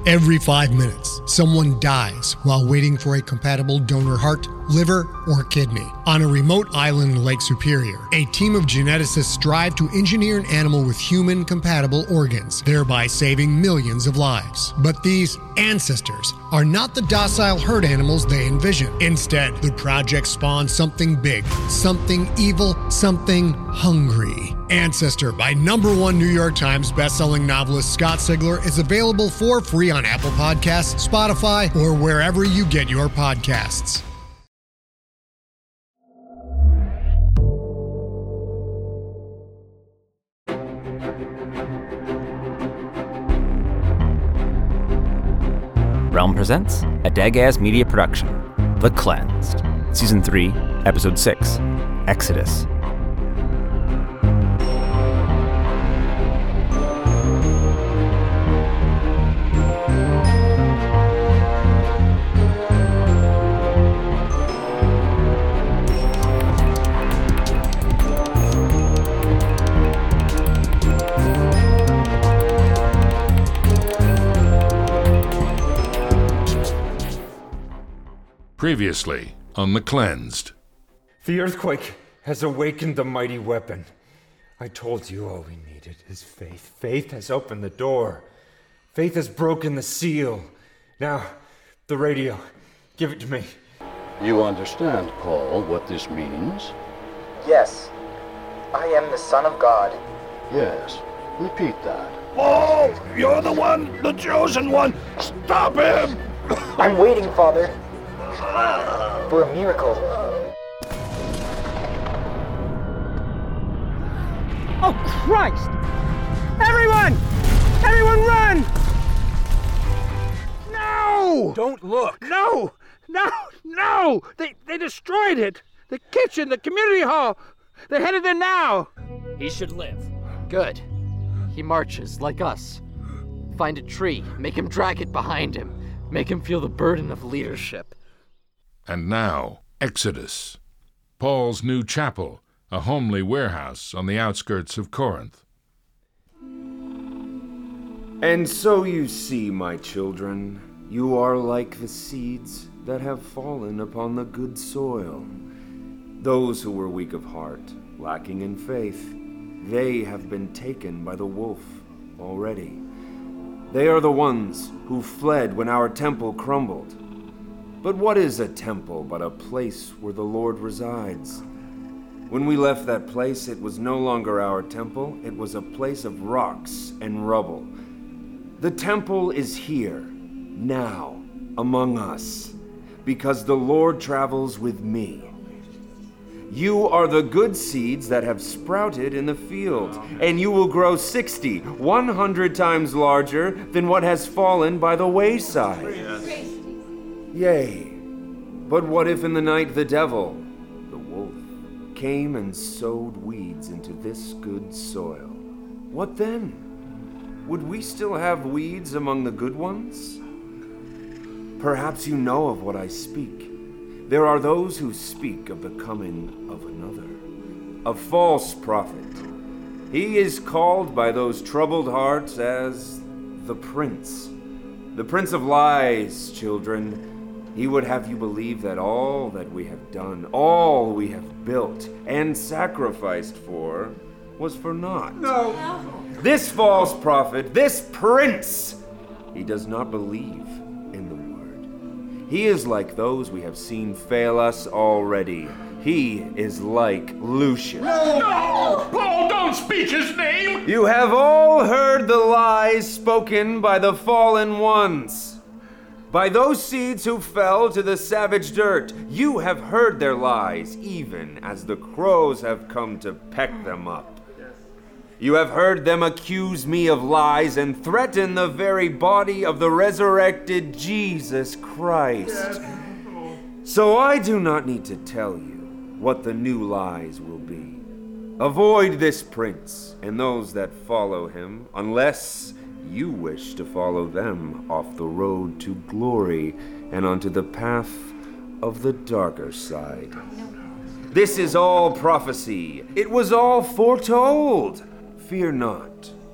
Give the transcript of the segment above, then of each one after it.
Every 5 minutes, someone dies while waiting for a compatible donor heart, liver, or kidney. On a remote island in Lake Superior, a team of geneticists strive to engineer an animal with human-compatible organs, thereby saving millions of lives. But these ancestors are not the docile herd animals they envision. Instead, the project spawns something big, something evil, something hungry. Ancestor by #1 New York Times bestselling novelist Scott Sigler is available for free on Apple Podcasts, Spotify, or wherever you get your podcasts. Realm presents a Dagaz Media production, The Cleansed, Season 3, Episode 6, Exodus. Previously on The Cleansed. The earthquake has awakened the mighty weapon. I told you all we needed is faith. Faith has opened the door. Faith has broken the seal. Now, the radio. Give it to me. You understand, Paul, what this means? Yes. I am the Son of God. Yes. Repeat that. Paul, you're the one, the chosen one. Stop him! I'm waiting, Father. For a miracle. Oh, Christ! Everyone! Everyone run! No! Don't look. No! No! No! They destroyed it! The kitchen, the community hall! They're headed there now! He should live. Good. He marches like us. Find a tree, make him drag it behind him. Make him feel the burden of leadership. And now, Exodus. Paul's new chapel, a homely warehouse on the outskirts of Corinth. And so you see, my children, you are like the seeds that have fallen upon the good soil. Those who were weak of heart, lacking in faith, they have been taken by the wolf already. They are the ones who fled when our temple crumbled. But what is a temple but a place where the Lord resides? When we left that place, it was no longer our temple, it was a place of rocks and rubble. The temple is here, now, among us, because the Lord travels with me. You are the good seeds that have sprouted in the field, and you will grow 60, 100 times larger than what has fallen by the wayside. Yea, but what if in the night the devil, the wolf, came and sowed weeds into this good soil? What then? Would we still have weeds among the good ones? Perhaps you know of what I speak. There are those who speak of the coming of another, a false prophet. He is called by those troubled hearts as the Prince of Lies, children. He would have you believe that all that we have done, all we have built and sacrificed for, was for naught. No. This false prophet, this prince, he does not believe in the word. He is like those we have seen fail us already. He is like Lucius. No! Paul, don't speak his name! You have all heard the lies spoken by the fallen ones. By those seeds who fell to the savage dirt, you have heard their lies, even as the crows have come to peck them up. You have heard them accuse me of lies and threaten the very body of the resurrected Jesus Christ. So I do not need to tell you what the new lies will be. Avoid this prince and those that follow him, unless you wish to follow them off the road to glory and onto the path of the darker side. This is all prophecy. It was all foretold. Fear not,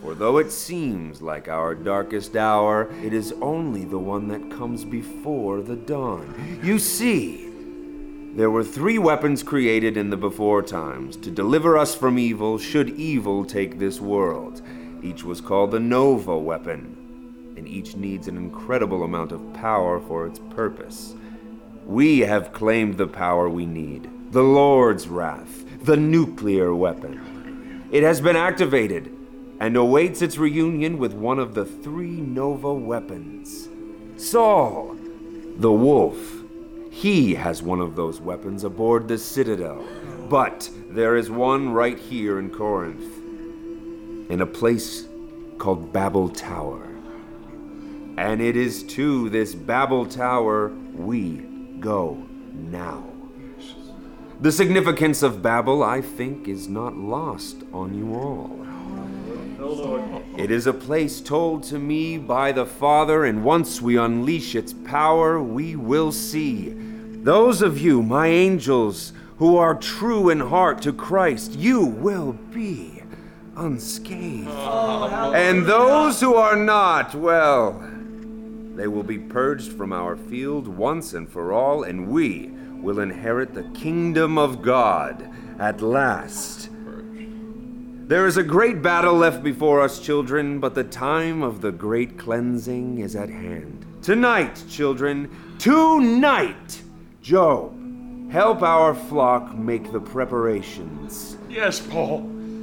For though it seems like our darkest hour, it is only the one that comes before the dawn. You see, there were 3 weapons created in the before times to deliver us from evil should evil take this world. Each was called the Nova weapon, and each needs an incredible amount of power for its purpose. We have claimed the power we need, the Lord's wrath, the nuclear weapon. It has been activated and awaits its reunion with one of the 3 Nova weapons. Saul, the wolf, he has one of those weapons aboard the Citadel. But there is one right here in Corinth, in a place called Babel Tower. And it is to this Babel Tower we go now. The significance of Babel, I think, is not lost on you all. It is a place told to me by the Father, and once we unleash its power, we will see. Those of you, my angels, who are true in heart to Christ, you will be unscathed. And those who are not, well, they will be purged from our field once and for all, and we will inherit the kingdom of God at last. There is a great battle left before us, children, but the time of the great cleansing is at hand. Tonight, children, tonight, Job, help our flock make the preparations. Yes, Paul.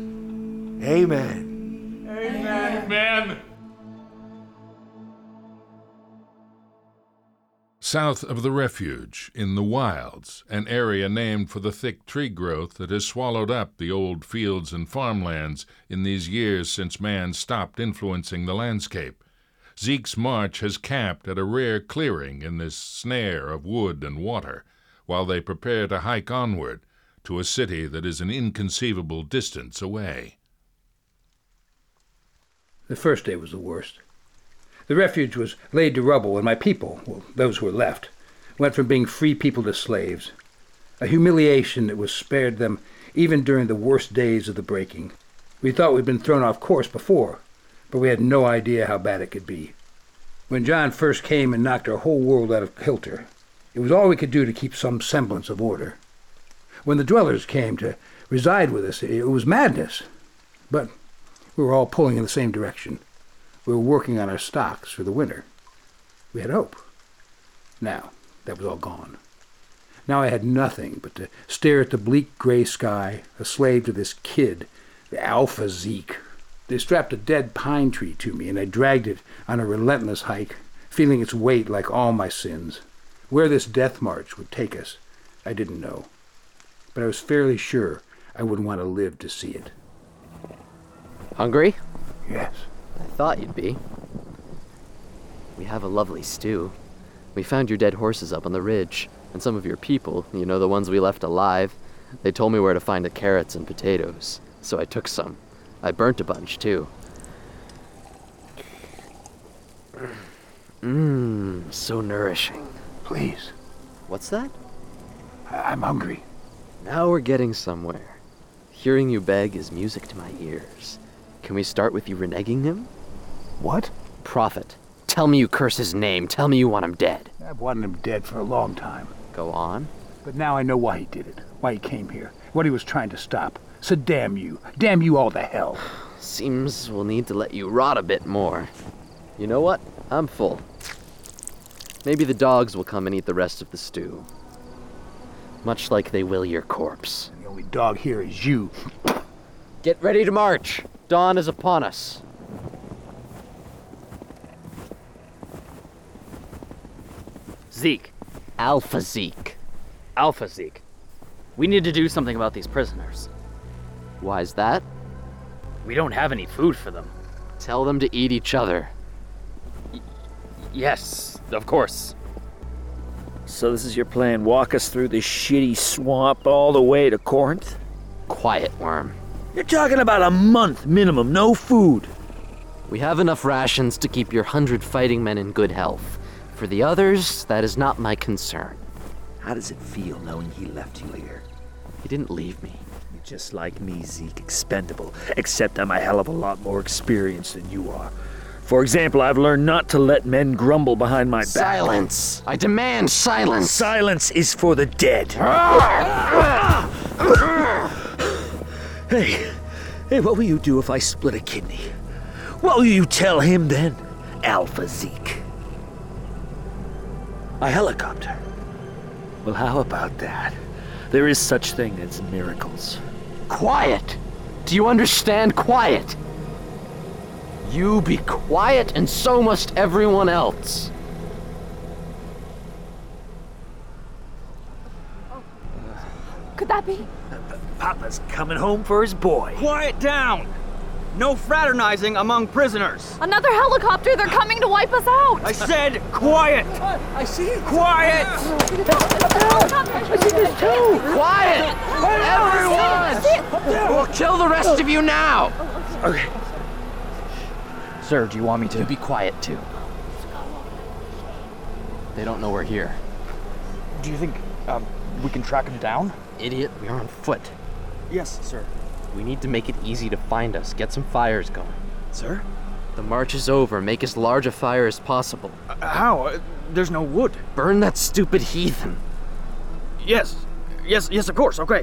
Amen. Amen. South of the refuge, in the wilds, an area named for the thick tree growth that has swallowed up the old fields and farmlands in these years since man stopped influencing the landscape, Zeke's march has camped at a rare clearing in this snare of wood and water, while they prepare to hike onward to a city that is an inconceivable distance away. The first day was the worst. The refuge was laid to rubble, and my people, well, those who were left, went from being free people to slaves, a humiliation that was spared them even during the worst days of the breaking. We thought we'd been thrown off course before, but we had no idea how bad it could be. When John first came and knocked our whole world out of kilter, it was all we could do to keep some semblance of order. When the dwellers came to reside with us, it was madness, but we were all pulling in the same direction. We were working on our stocks for the winter. We had hope. Now, that was all gone. Now I had nothing but to stare at the bleak gray sky, a slave to this kid, the Alpha Zeke. They strapped a dead pine tree to me, and I dragged it on a relentless hike, feeling its weight like all my sins. Where this death march would take us, I didn't know. But I was fairly sure I wouldn't want to live to see it. Hungry? Yes. I thought you'd be. We have a lovely stew. We found your dead horses up on the ridge, and some of your people, you know, the ones we left alive, they told me where to find the carrots and potatoes, so I took some. I burnt a bunch, too. So nourishing. Please. What's that? I'm hungry. Now we're getting somewhere. Hearing you beg is music to my ears. Can we start with you reneging him? What? Prophet, tell me you curse his name. Tell me you want him dead. I've wanted him dead for a long time. Go on. But now I know why he did it, why he came here, what he was trying to stop. So damn you all to hell. Seems we'll need to let you rot a bit more. You know what? I'm full. Maybe the dogs will come and eat the rest of the stew. Much like they will your corpse. The only dog here is you. Get ready to march. Dawn is upon us. Zeke. Alpha Zeke. Alpha Zeke. We need to do something about these prisoners. Why's that? We don't have any food for them. Tell them to eat each other. Yes, of course. So this is your plan, walk us through this shitty swamp all the way to Corinth? Quiet, Worm. You're talking about a month minimum, no food. We have enough rations to keep your 100 fighting men in good health. For the others, that is not my concern. How does it feel knowing he left you here? He didn't leave me. You're just like me, Zeke, expendable, except I'm a hell of a lot more experienced than you are. For example, I've learned not to let men grumble behind my back. Silence! I demand silence! Silence is for the dead. Hey, what will you do if I split a kidney? What will you tell him then, Alpha Zeke? A helicopter. Well, how about that? There is such thing as miracles. Quiet! Do you understand? Quiet! You be quiet, and so must everyone else. Could that be? Papa's coming home for his boy. Quiet down! No fraternizing among prisoners. Another helicopter! They're coming to wipe us out! I said quiet! I see it. Quiet! I see this too. Quiet! Everyone! We'll kill the rest of you now! Okay. Sir, do you want me to? You be quiet, too. They don't know we're here. Do you think, we can track him down? Idiot, we are on foot. Yes, sir. We need to make it easy to find us. Get some fires going. Sir? The march is over. Make as large a fire as possible. How? There's no wood. Burn that stupid heathen. Yes, of course, okay.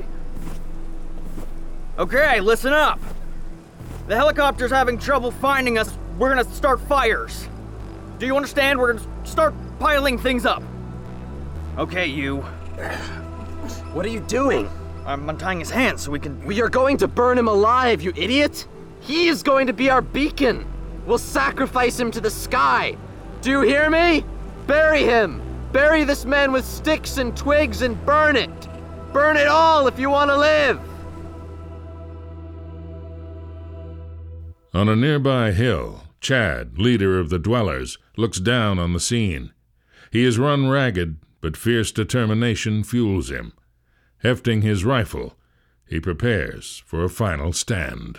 Okay, listen up. The helicopter's having trouble finding us. We're gonna start fires. Do you understand? We're gonna start piling things up. Okay, you. What are you doing? I'm untying his hands so we can... We are going to burn him alive, you idiot! He is going to be our beacon! We'll sacrifice him to the sky! Do you hear me? Bury him! Bury this man with sticks and twigs and burn it! Burn it all if you want to live! On a nearby hill, Chad, leader of the dwellers, looks down on the scene. He is run ragged, but fierce determination fuels him. Hefting his rifle, he prepares for a final stand.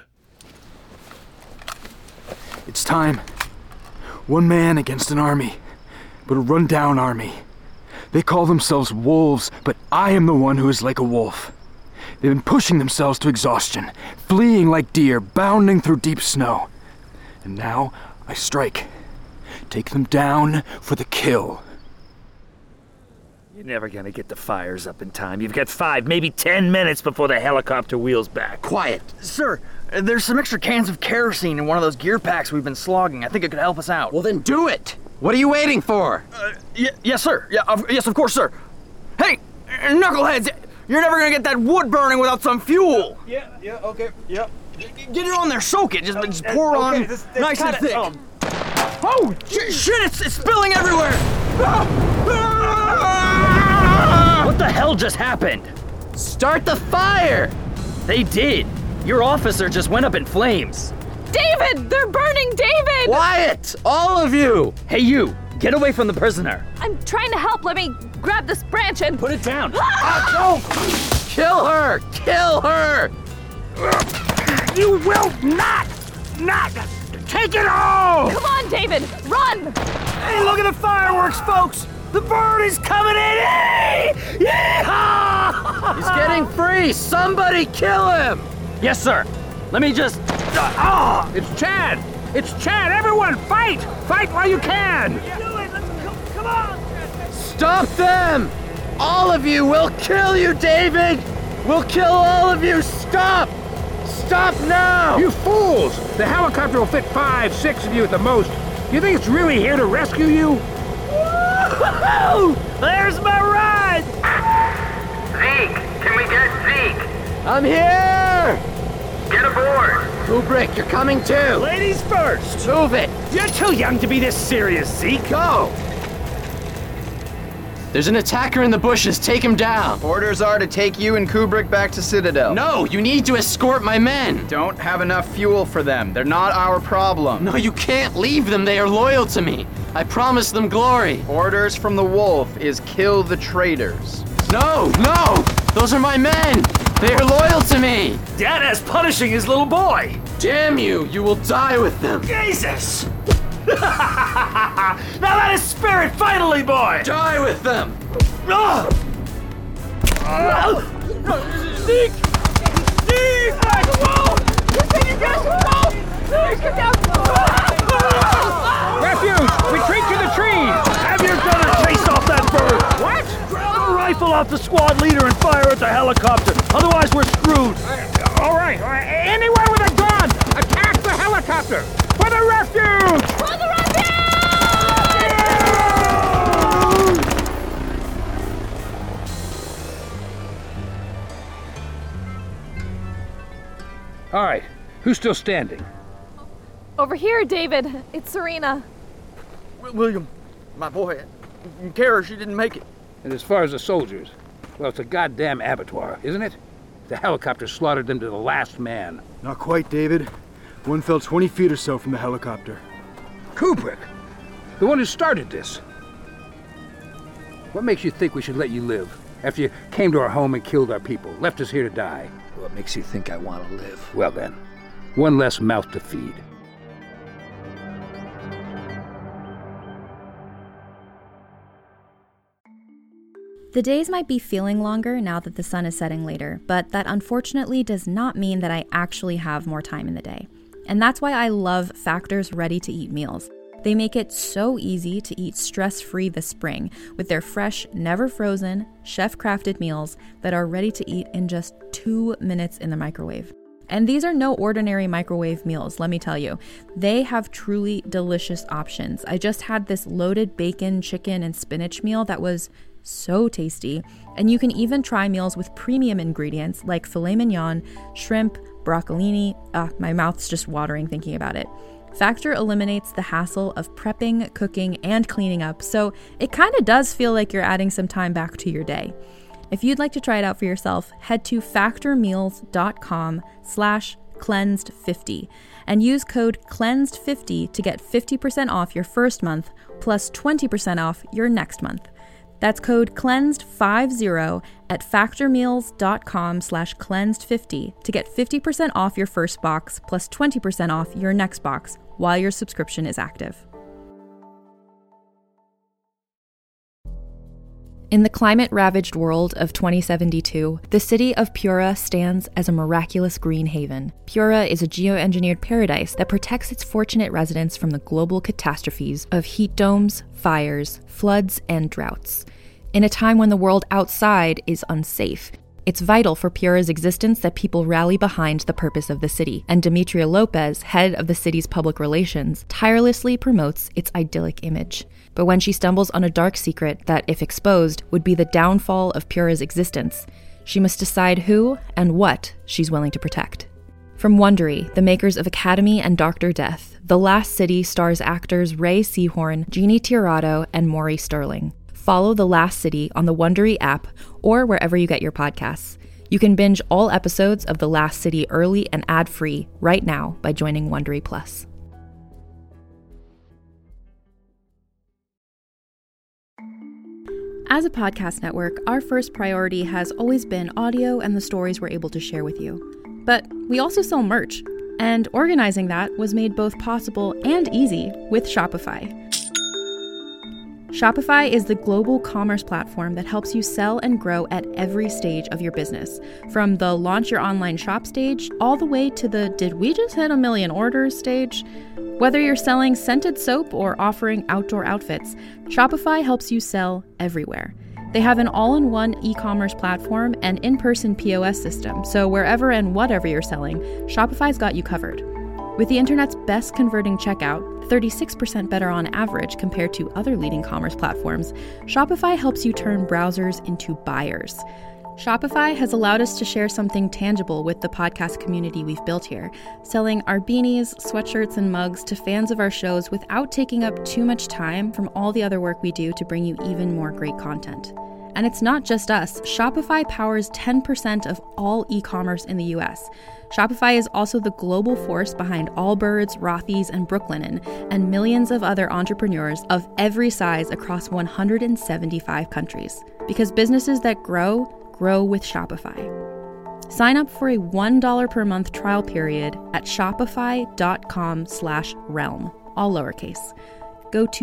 It's time. One man against an army, but a run-down army. They call themselves wolves, but I am the one who is like a wolf. They've been pushing themselves to exhaustion, fleeing like deer, bounding through deep snow. And now I strike. Take them down for the kill. You're never gonna get the fires up in time. You've got 5, maybe 10 minutes before the helicopter wheels back. Quiet! Sir, there's some extra cans of kerosene in one of those gear packs we've been slogging. I think it could help us out. Well then do it! What are you waiting for? Yes, sir. Yes, of course, sir. Hey, knuckleheads! You're never gonna get that wood burning without some fuel! Yeah, okay, yep. Get it on there, soak it. Just pour it on nice and thick. Oh, shit, it's spilling everywhere! What the hell just happened? Start the fire! They did. Your officer just went up in flames. David! They're burning David! Quiet! All of you! Hey, you! Get away from the prisoner. I'm trying to help. Let me grab this branch and... Put it down. Don't! Kill her! Kill her! You will not! Take it all! Come on, David! Run! Hey, look at the fireworks, folks! The bird is coming in! Hey! Yeah! He's getting free! Somebody kill him! Yes, sir. Let me just... It's Chad! It's Chad! Everyone, fight! Fight while you can! Do it! Come on! Stop them! All of you! We'll kill you, David! We'll kill all of you! Stop! Stop now! You fools! The helicopter will fit 5, 6 of you at the most. You think it's really here to rescue you? Woo-hoo! There's my ride! Zeke! Can we get Zeke? I'm here! Get aboard! Kubrick, you're coming too! Ladies first! Move it! You're too young to be this serious, Zeke! Go! There's an attacker in the bushes. Take him down. Orders are to take you and Kubrick back to Citadel. No, you need to escort my men. Don't have enough fuel for them. They're not our problem. No, you can't leave them. They are loyal to me. I promised them glory. Orders from the wolf is kill the traitors. No! Those are my men. They are loyal to me. Dad is punishing his little boy. Damn you! You will die with them. Jesus! Now that is spirit, finally, boy! Die with them! Zeke! Refuge! Retreat to the trees! Have your gunner chase off that bird! What? Grab a rifle off the squad leader and fire at the helicopter. Otherwise, we're screwed. All right. Anyone with a gun! Attack the helicopter! For the refuge! For the refuge! All right. Who's still standing? Over here, David. It's Serena. William, my boy. Kara, she didn't make it. And as far as the soldiers, well, it's a goddamn abattoir, isn't it? The helicopter slaughtered them to the last man. Not quite, David. One fell 20 feet or so from the helicopter. Kubrick! The one who started this. What makes you think we should let you live after you came to our home and killed our people, left us here to die? What makes you think I want to live? Well then, one less mouth to feed. The days might be feeling longer now that the sun is setting later, but that unfortunately does not mean that I actually have more time in the day. And that's why I love Factor's ready-to-eat meals. They make it so easy to eat stress-free this spring with their fresh, never-frozen, chef-crafted meals that are ready to eat in just 2 minutes in the microwave. And these are no ordinary microwave meals, let me tell you. They have truly delicious options. I just had this loaded bacon, chicken, and spinach meal that was so tasty. And you can even try meals with premium ingredients like filet mignon, shrimp, broccolini. My mouth's just watering thinking about it. Factor eliminates the hassle of prepping, cooking, and cleaning up, so it kind of does feel like you're adding some time back to your day. If you'd like to try it out for yourself, head to factormeals.com/cleansed50 and use code cleansed50 to get 50% off your first month plus 20% off your next month. That's code cleansed50 at factormeals.com/cleansed50 to get 50% off your first box plus 20% off your next box while your subscription is active. In the climate-ravaged world of 2072, the city of Pura stands as a miraculous green haven. Pura is a geoengineered paradise that protects its fortunate residents from the global catastrophes of heat domes, fires, floods, and droughts. In a time when the world outside is unsafe, it's vital for Pura's existence that people rally behind the purpose of the city, and Demetria Lopez, head of the city's public relations, tirelessly promotes its idyllic image. But when she stumbles on a dark secret that, if exposed, would be the downfall of Pura's existence, she must decide who and what she's willing to protect. From Wondery, the makers of Academy and Dr. Death, The Last City stars actors Ray Seahorn, Jeannie Tirado, and Maury Sterling. Follow The Last City on the Wondery app or wherever you get your podcasts. You can binge all episodes of The Last City early and ad-free right now by joining Wondery Plus. As a podcast network, our first priority has always been audio and the stories we're able to share with you. But we also sell merch, and organizing that was made both possible and easy with Shopify. Shopify is the global commerce platform that helps you sell and grow at every stage of your business, from the launch your online shop stage all the way to the did we just hit 1 million orders stage. Whether you're selling scented soap or offering outdoor outfits, Shopify helps you sell everywhere. They have an all-in-one e-commerce platform and in-person POS system, so wherever and whatever you're selling, Shopify's got you covered. With the internet's best converting checkout, 36% better on average compared to other leading commerce platforms, Shopify helps you turn browsers into buyers. Shopify has allowed us to share something tangible with the podcast community we've built here, selling our beanies, sweatshirts, and mugs to fans of our shows without taking up too much time from all the other work we do to bring you even more great content. And it's not just us. Shopify powers 10% of all e-commerce in the US. Shopify is also the global force behind Allbirds, Rothy's, and Brooklinen, and millions of other entrepreneurs of every size across 175 countries. Because businesses that grow with Shopify. Sign up for a $1 per month trial period at shopify.com/realm, all lowercase. Go to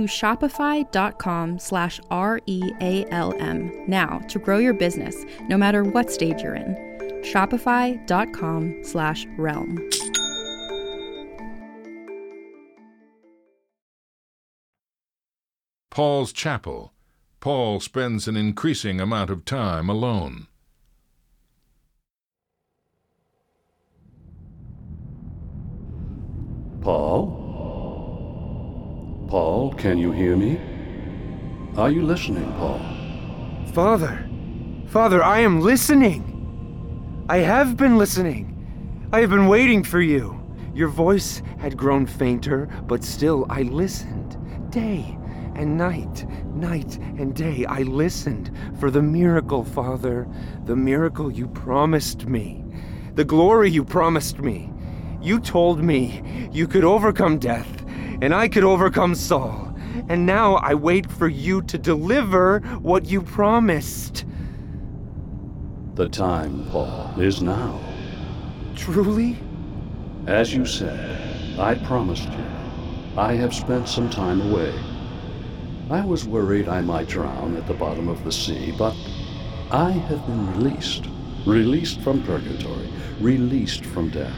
shopify.com/REALM now to grow your business, no matter what stage you're in. Shopify.com/realm. Paul's Chapel. Paul spends an increasing amount of time alone. Paul? Paul, can you hear me? Are you listening, Paul? Father, I am listening. I have been listening. I have been waiting for you. Your voice had grown fainter, but still I listened. Day and night and day, I listened for the miracle, Father. The miracle you promised me. The glory you promised me. You told me you could overcome death, and I could overcome Saul. And now I wait for you to deliver what you promised. The time, Paul, is now. Truly? As you said, I promised you. I have spent some time away. I was worried I might drown at the bottom of the sea, but I have been released. Released from purgatory. Released from death.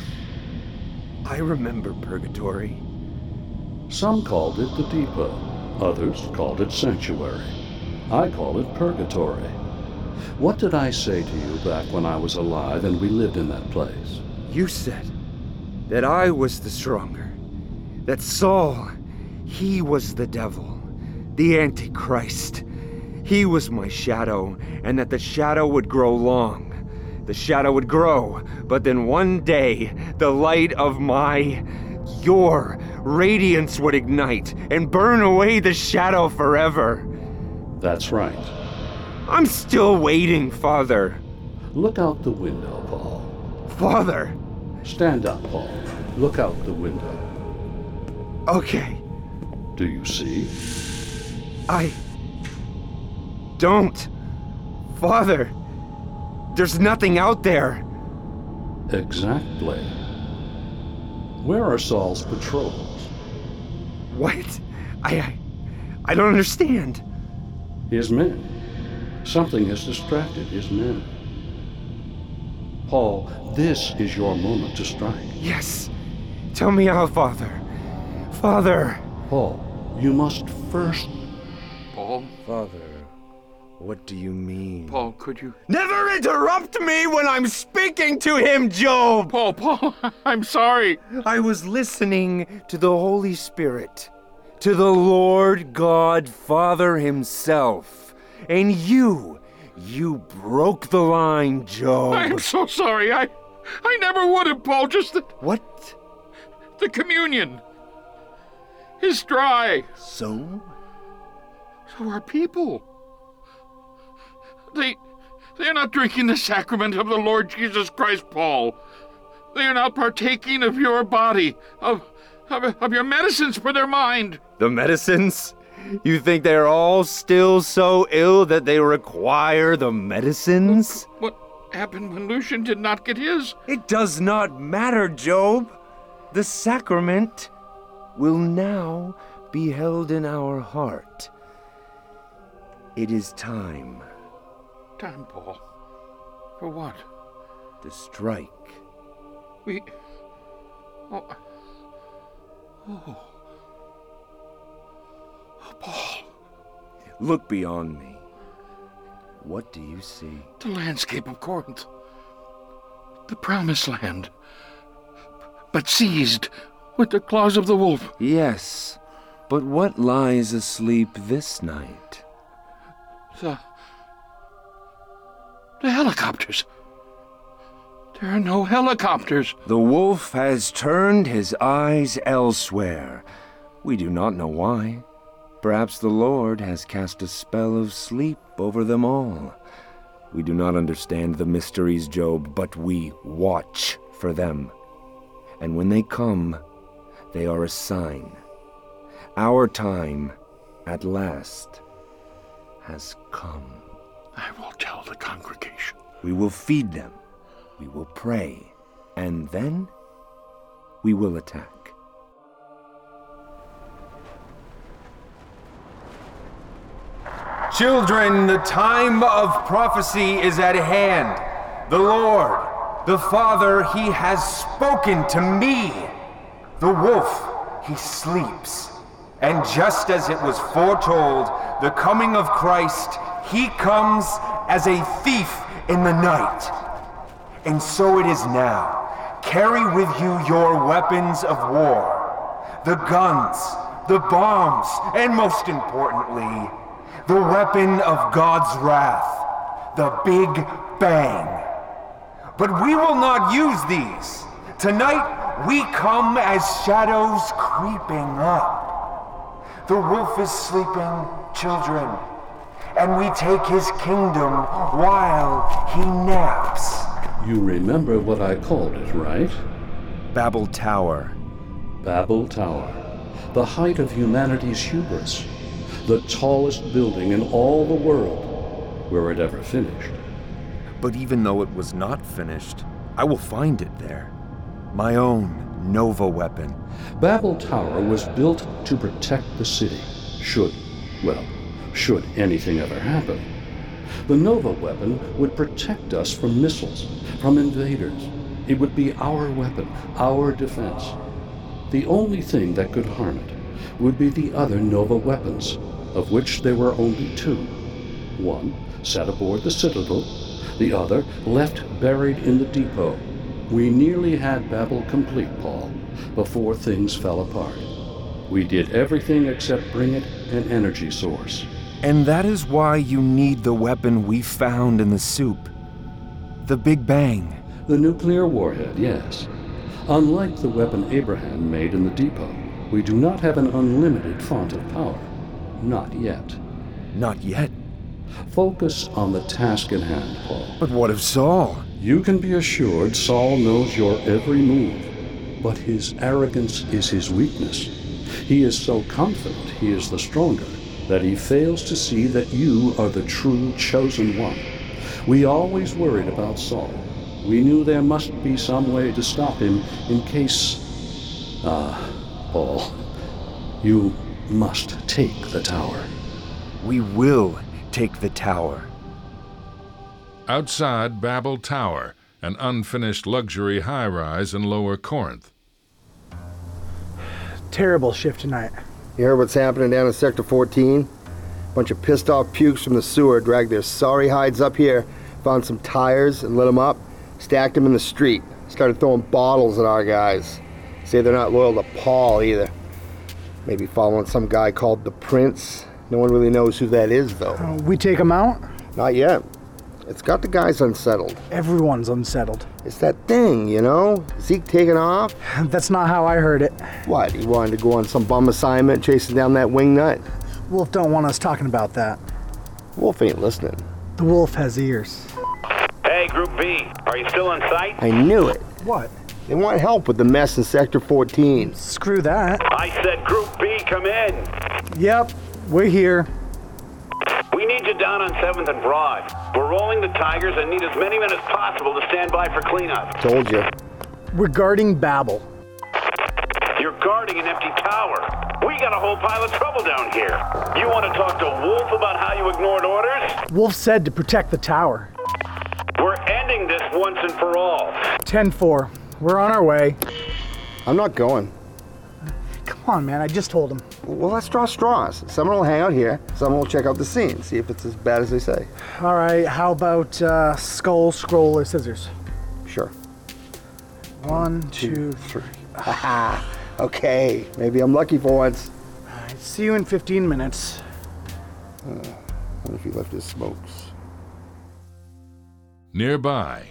I remember purgatory. Some called it the Deepa. Others called it sanctuary. I call it purgatory. What did I say to you back when I was alive and we lived in that place? You said that I was the stronger. That Saul, he was the devil, the Antichrist. He was my shadow, and that the shadow would grow long. The shadow would grow, but then one day, the light of your radiance would ignite and burn away the shadow forever. That's right. I'm still waiting, Father. Look out the window, Paul. Father! Stand up, Paul. Look out the window. Okay. Do you see? I don't. Father, there's nothing out there. Exactly. Where are Saul's patrols? What? I don't understand. His men. Something has distracted his men. Paul, this is your moment to strike. Yes. Tell me how, Father. Father. Paul, you must first... Paul? Father, what do you mean? Paul, could you... Never interrupt me when I'm speaking to him, Job! Paul, I'm sorry. I was listening to the Holy Spirit, to the Lord God Father himself. And you broke the line, Job. I'm so sorry. I never would have, Paul. Just the... What? The communion. Is dry. So? So are people. They're not drinking the sacrament of the Lord Jesus Christ, Paul. They are not partaking of your body, of your medicines for their mind. The medicines? You think they're all still so ill that they require the medicines? What happened when Lucian did not get his? It does not matter, Job. The sacrament will now be held in our heart. It is time. Time, Paul. For what? To strike. Paul. Look beyond me. What do you see? The landscape of Corinth. The promised land. But seized with the claws of the wolf. Yes, but what lies asleep this night? The helicopters. There are no helicopters. The wolf has turned his eyes elsewhere. We do not know why. Perhaps the Lord has cast a spell of sleep over them all. We do not understand the mysteries, Job, but we watch for them. And when they come, they are a sign. Our time, at last, has come. I will tell the congregation. We will feed them. We will pray. And then we will attack. Children, the time of prophecy is at hand. The Lord, The Father, he has spoken to me. The wolf, he sleeps. And just as it was foretold, the coming of Christ, he comes as a thief in the night. And so it is now. Carry with you your weapons of war. The guns, the bombs, and most importantly, the weapon of God's wrath, the Big Bang. But we will not use these. Tonight, we come as shadows creeping up. The wolf is sleeping, children, and we take his kingdom while he naps. You remember what I called it, right? Babel Tower. Babel Tower. The height of humanity's hubris. The tallest building in all the world, were it ever finished. But even though it was not finished, I will find it there. My own Nova weapon. Babel Tower was built to protect the city, should anything ever happen. The Nova weapon would protect us from missiles, from invaders. It would be our weapon, our defense. The only thing that could harm it would be the other Nova weapons, of which there were only two. One sat aboard the Citadel, the other left buried in the depot. We nearly had Babel complete, Paul, before things fell apart. We did everything except bring it an energy source. And that is why you need the weapon we found in the soup. The Big Bang. The nuclear warhead, yes. Unlike the weapon Abraham made in the depot, we do not have an unlimited font of power. Not yet. Not yet? Focus on the task at hand, Paul. But what of Saul? You can be assured Saul knows your every move, but his arrogance is his weakness. He is so confident he is the stronger that he fails to see that you are the true chosen one. We always worried about Saul. We knew there must be some way to stop him in case... Paul, you must take the tower. We will take the tower. Outside Babel Tower, an unfinished luxury high-rise in Lower Corinth. Terrible shift tonight. You heard what's happening down in Sector 14? Bunch of pissed-off pukes from the sewer dragged their sorry hides up here, found some tires and lit them up, stacked them in the street, started throwing bottles at our guys. Say they're not loyal to Paul either. Maybe following some guy called the Prince. No one really knows who that is, though. We take them out? Not yet. It's got the guys unsettled. Everyone's unsettled. It's that thing, you know? Zeke taking off? That's not how I heard it. What, he wanted to go on some bum assignment chasing down that wingnut? Wolf don't want us talking about that. Wolf ain't listening. The wolf has ears. Hey, Group B, are you still in sight? I knew it. What? They want help with the mess in Sector 14. Screw that. I said Group B, come in. Yep, we're here. We need you down on 7th and Broad. We're rolling the Tigers and need as many men as possible to stand by for cleanup. Told you. We're guarding Babel. You're guarding an empty tower. We got a whole pile of trouble down here. You want to talk to Wolf about how you ignored orders? Wolf said to protect the tower. We're ending this once and for all. 10-4. We're on our way. I'm not going. Come on, man. I just told him. Well, let's draw straws. Someone will hang out here. Someone will check out the scene, see if it's as bad as they say. All right. How about skull, scroll, or scissors? Sure. 1, 2, 3. Haha. Okay. Maybe I'm lucky for once. All right. See you in 15 minutes. What if he left his smokes? Nearby.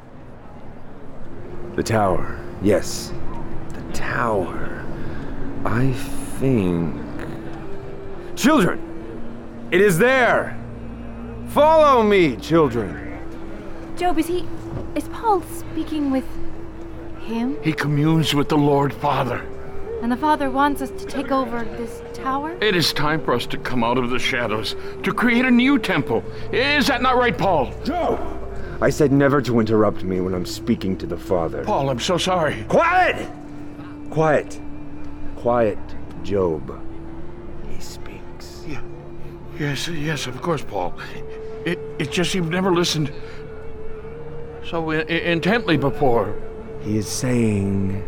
The tower. Yes. The tower. I think... Children! It is there! Follow me, children! Job, is Paul speaking with him? He communes with the Lord Father. And the Father wants us to take over this tower? It is time for us to come out of the shadows, to create a new temple. Is that not right, Paul? Job! I said never to interrupt me when I'm speaking to the Father. Paul, I'm so sorry. Quiet! Quiet. Quiet, Job. He speaks. Yeah. Yes, of course, Paul. It just you've never listened. so intently before? He is saying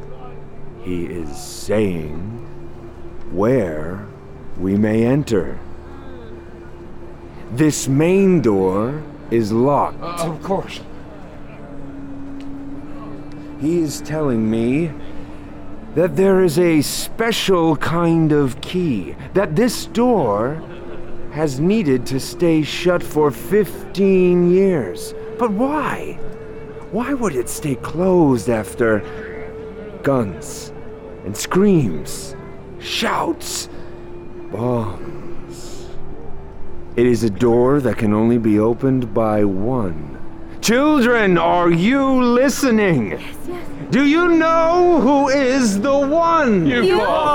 where we may enter. This main door is locked. Of course. He is telling me that there is a special kind of key, that this door has needed to stay shut for 15 years. But why? Why would it stay closed after guns and screams, shouts, bombs? It is a door that can only be opened by one. Children, are you listening? Yes, yes. Do you know who is the one? You.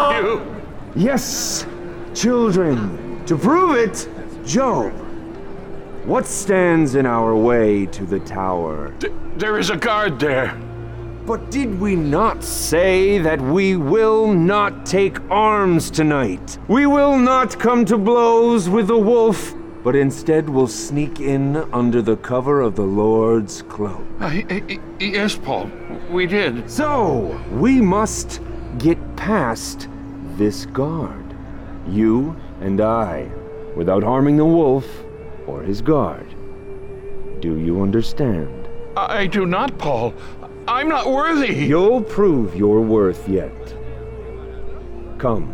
Yes, children. To prove it, Job. What stands in our way to the tower? There is a guard there. But did we not say that we will not take arms tonight? We will not come to blows with the wolf, but instead will sneak in under the cover of the Lord's cloak. Yes, Paul, we did. So, we must get past this guard. You and I, without harming the wolf or his guard. Do you understand? I do not, Paul. I'm not worthy. You'll prove your worth yet. Come.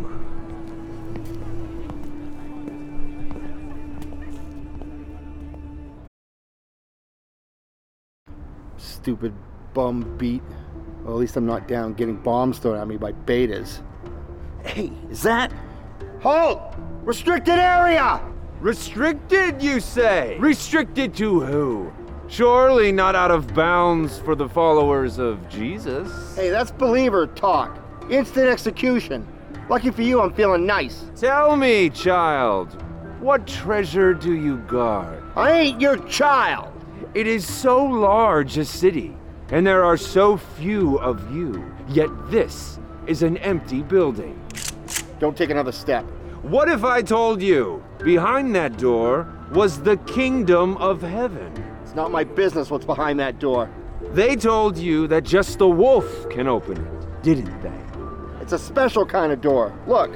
Stupid bum beat. Well, at least I'm not down getting bombs thrown at me by betas. Hey, is that? Halt! Restricted area! Restricted, you say? Restricted to who? Surely not out of bounds for the followers of Jesus. Hey, that's believer talk. Instant execution. Lucky for you, I'm feeling nice. Tell me, child, what treasure do you guard? I ain't your child. It is so large a city, and there are so few of you, yet this is an empty building. Don't take another step. What if I told you, behind that door was the kingdom of heaven? It's not my business what's behind that door. They told you that just the wolf can open it, didn't they? It's a special kind of door. Look.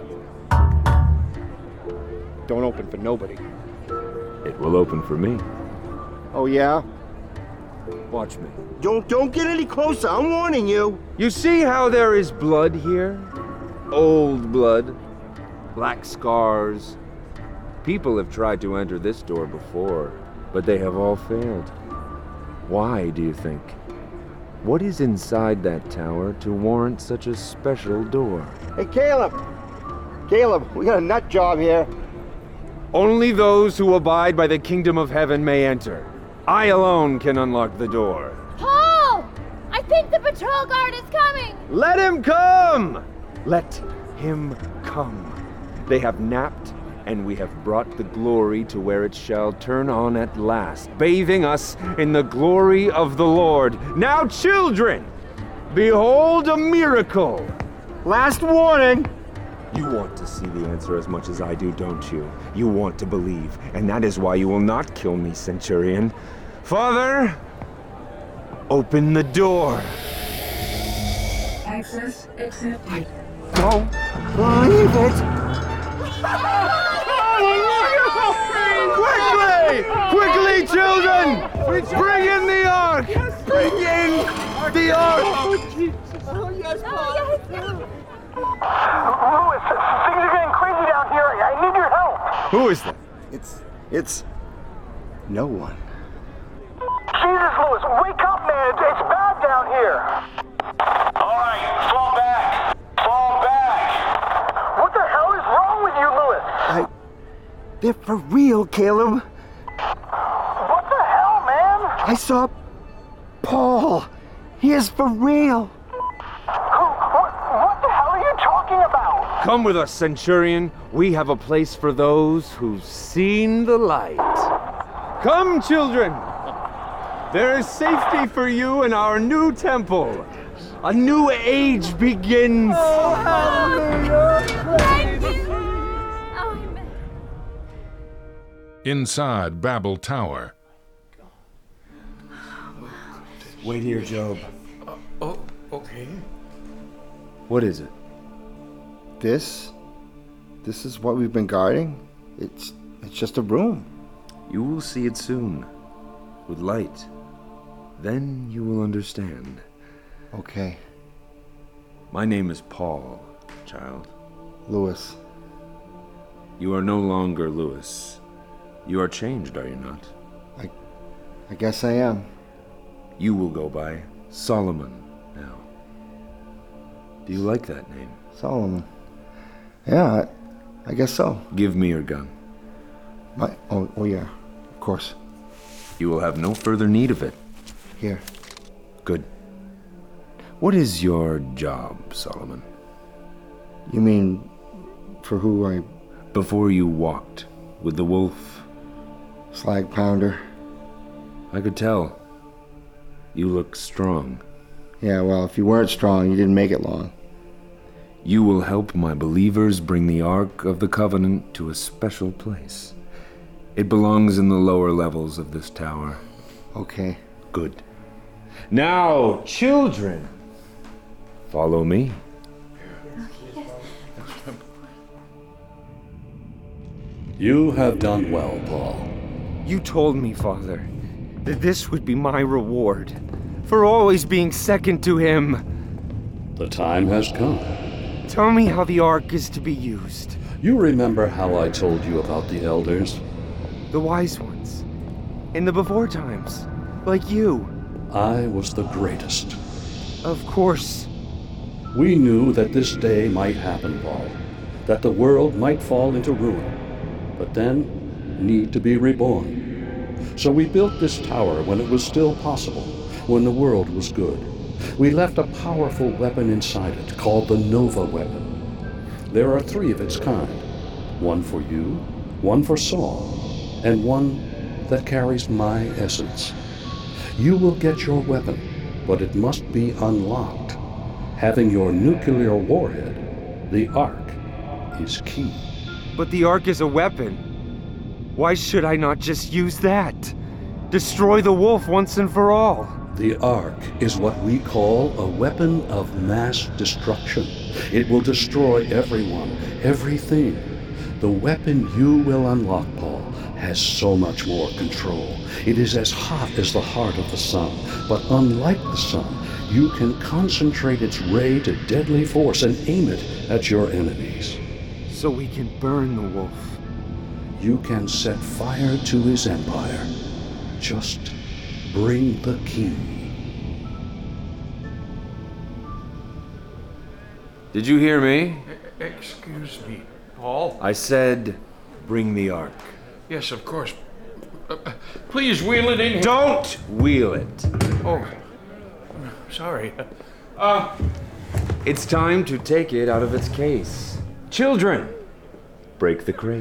Don't open for nobody. It will open for me. Oh, yeah? Watch me. Don't get any closer, I'm warning you. You see how there is blood here? Old blood. Black scars. People have tried to enter this door before, but they have all failed. Why, do you think? What is inside that tower to warrant such a special door? Hey, Caleb! Caleb, we got a nut job here. Only those who abide by the kingdom of heaven may enter. I alone can unlock the door. Paul! I think the patrol guard is coming! Let him come! Let him come. They have napped, and we have brought the glory to where it shall turn on at last, bathing us in the glory of the Lord. Now, children, behold a miracle. Last warning. You want to see the answer as much as I do, don't you? You want to believe, and that is why you will not kill me, Centurion. Father, open the door. Access accepted. Don't believe it. Quickly, children! Bring in the ark! Bring in the ark! Oh, yes, Paul. Louis, things are getting crazy down here. I need your help. Who is that? It's no one. Jesus, Louis, wake up, man. It's bad down here. All right, fall back. Fall back. What the hell is wrong with you, Louis? They're for real, Caleb. What the hell, man? I saw Paul. He is for real. What the hell are you talking about? Come with us, Centurion. We have a place for those who've seen the light. Come, children. There is safety for you in our new temple. A new age begins. Oh, hallelujah. Inside Babel Tower. Wait here, Job. Oh, okay. What is it? This is what we've been guarding? It's just a room. You will see it soon. With light. Then you will understand. Okay. My name is Paul, child. Louis. You are no longer Louis. You are changed, are you not? I guess I am. You will go by Solomon now. Do you like that name? Solomon. Yeah, I guess so. Give me your gun. Oh yeah, of course. You will have no further need of it. Here. Good. What is your job, Solomon? You mean for who I... Before you walked with the wolf? Slag pounder. I could tell. You look strong. Yeah, well, if you weren't strong, you didn't make it long. You will help my believers bring the Ark of the Covenant to a special place. It belongs in the lower levels of this tower. Okay. Good. Now, children, follow me. You have done well, Paul. You told me, Father, that this would be my reward for always being second to him. The time has come. Tell me how the Ark is to be used. You remember how I told you about the elders? The wise ones. In the before times. Like you. I was the greatest. Of course. We knew that this day might happen, Paul. That the world might fall into ruin. But then, need to be reborn. So we built this tower when it was still possible, when the world was good. We left a powerful weapon inside it, called the Nova weapon. There are 3 of its kind. One for you, one for Saul, and one that carries my essence. You will get your weapon, but it must be unlocked. Having your nuclear warhead, the Ark, is key. But the Ark is a weapon. Why should I not just use that? Destroy the wolf once and for all. The Ark is what we call a weapon of mass destruction. It will destroy everyone, everything. The weapon you will unlock, Paul, has so much more control. It is as hot as the heart of the sun, but unlike the sun, you can concentrate its ray to deadly force and aim it at your enemies. So we can burn the wolf. You can set fire to his empire. Just bring the key. Did you hear me? Excuse me, Paul? I said, bring the Ark. Yes, of course. Please wheel it in here. Don't wheel it. Oh, sorry. It's time to take it out of its case. Children, break the crate.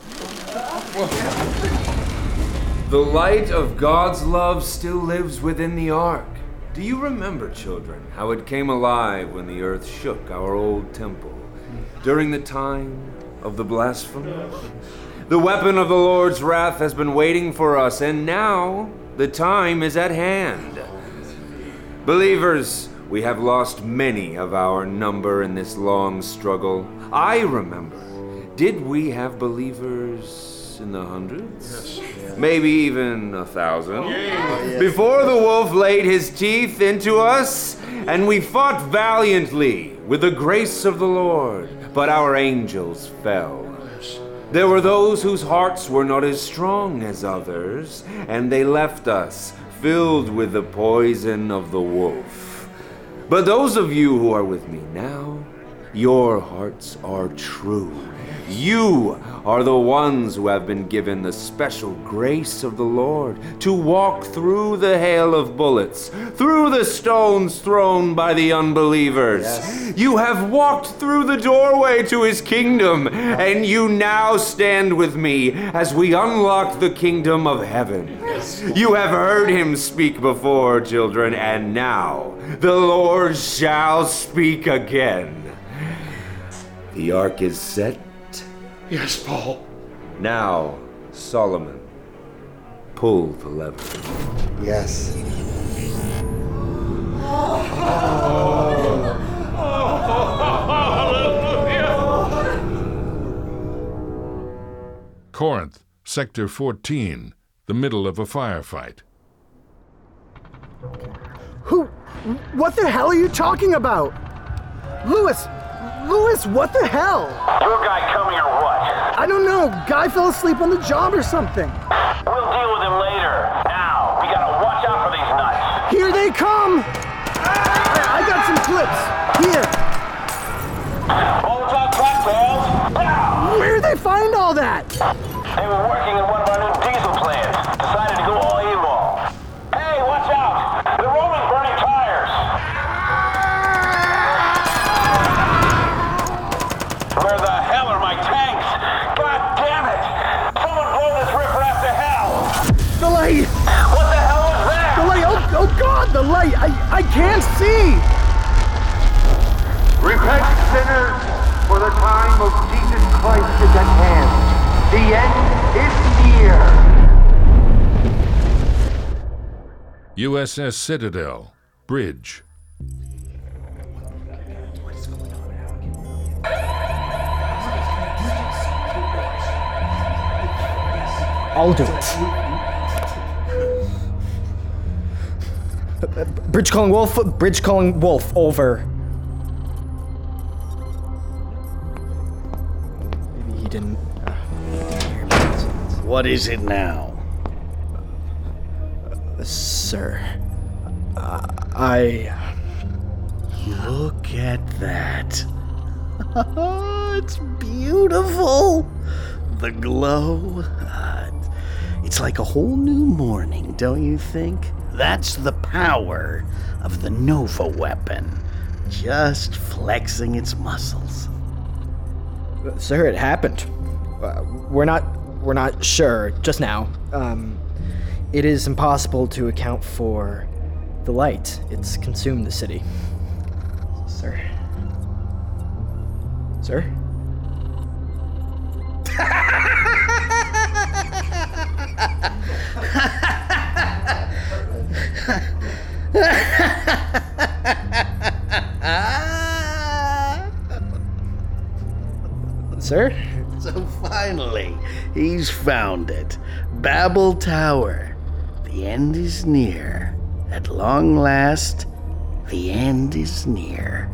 The light of God's love still lives within the Ark. Do you remember, children, how it came alive when the earth shook our old temple during the time of the blasphemy? The weapon of the Lord's wrath has been waiting for us, and now the time is at hand. Believers, we have lost many of our number in this long struggle. I remember. Did we have believers in the hundreds? Yes. Maybe even 1,000. Yes. Before the wolf laid his teeth into us, and we fought valiantly with the grace of the Lord, but our angels fell. There were those whose hearts were not as strong as others, and they left us filled with the poison of the wolf. But those of you who are with me now, your hearts are true. You are the ones who have been given the special grace of the Lord to walk through the hail of bullets, through the stones thrown by the unbelievers. Yes. You have walked through the doorway to his kingdom, and you now stand with me as we unlock the kingdom of heaven. Yes. You have heard him speak before, children, and now the Lord shall speak again. The Ark is set. Yes, Paul. Now, Solomon, pull the lever. Yes. Corinth, Sector 14, the middle of a firefight. What the hell are you talking about? Lewis, what the hell? Your guy coming or what? I don't know. Guy fell asleep on the job or something. We'll deal with him later. Now, we gotta watch out for these nuts. Here they come! I got some clips. Here. Hold on, cocktails. Now! Where'd they find all that? They were working in one of our new diesel plants. Decided to go all AWOL. Hey, watch out! The Roman's burning tires. Where the hell are my tanks? God damn it! Someone blow this riffraff to hell! The light! What the hell was that? The light! Oh God, the light! I can't see! Repent, sinners, for the time of Jesus Christ is at hand. The end is near. USS Citadel, Bridge. I'll do it. Bridge calling Wolf, over. Maybe he didn't hear me. What is it now? Sir, I... Look at that. It's beautiful. The glow. It's like a whole new morning, don't you think? That's the power of the Nova weapon. Just flexing its muscles. Sir, it happened. We're not sure just now. It is impossible to account for the light. It's consumed the city. Sir? Sir? Sir? So finally, he's found it. Babel Tower. The end is near. At long last, the end is near.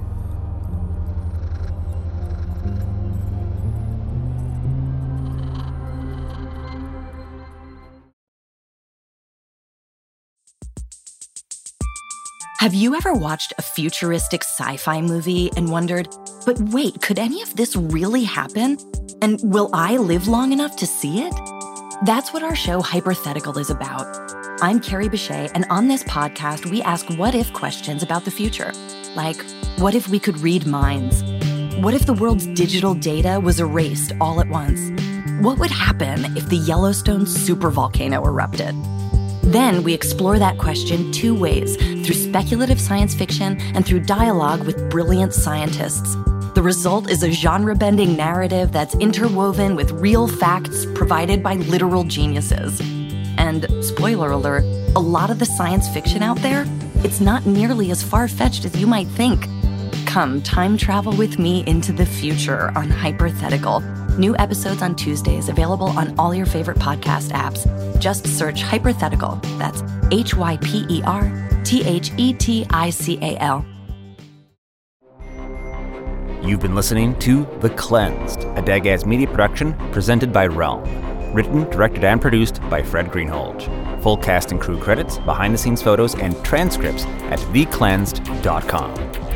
Have you ever watched a futuristic sci-fi movie and wondered, but wait, could any of this really happen? And will I live long enough to see it? That's what our show Hypothetical is about. I'm Carrie Bechet, and on this podcast, we ask what-if questions about the future. Like, what if we could read minds? What if the world's digital data was erased all at once? What would happen if the Yellowstone supervolcano erupted? Then we explore that question two ways, through speculative science fiction and through dialogue with brilliant scientists. The result is a genre-bending narrative that's interwoven with real facts provided by literal geniuses. And, spoiler alert, a lot of the science fiction out there, it's not nearly as far-fetched as you might think. Come time travel with me into the future on Hypothetical. New episodes on Tuesdays, available on all your favorite podcast apps. Just search Hypothetical. That's HYPERTHETICAL. You've been listening to The Cleansed, a Dagaz media production presented by Realm. Written, directed, and produced by Fred Greenhalgh. Full cast and crew credits, behind-the-scenes photos, and transcripts at thecleansed.com.